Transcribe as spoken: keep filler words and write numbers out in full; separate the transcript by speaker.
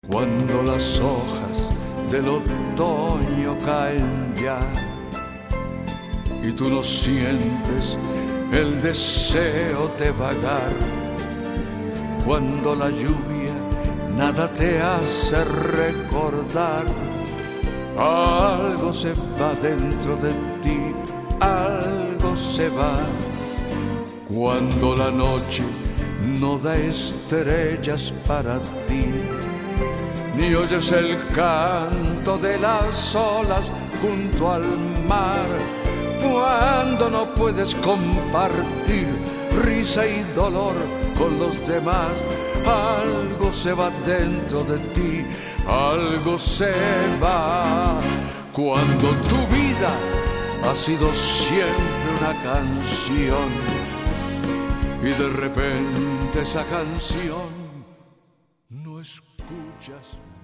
Speaker 1: Cuando las hojas del otoño caen ya y tú no sientes el deseo de vagar, cuando la lluvia nada te hace recordar, algo se va dentro de ti, algo se va. Cuando la noche no da estrellas para ti, ni oyes el canto de las olas junto al mar, cuando no puedes compartir risa y dolor con los demás, algo se va dentro de ti, algo se va. Cuando tu vida ha sido siempre una canción y de repente esa canción no escuchas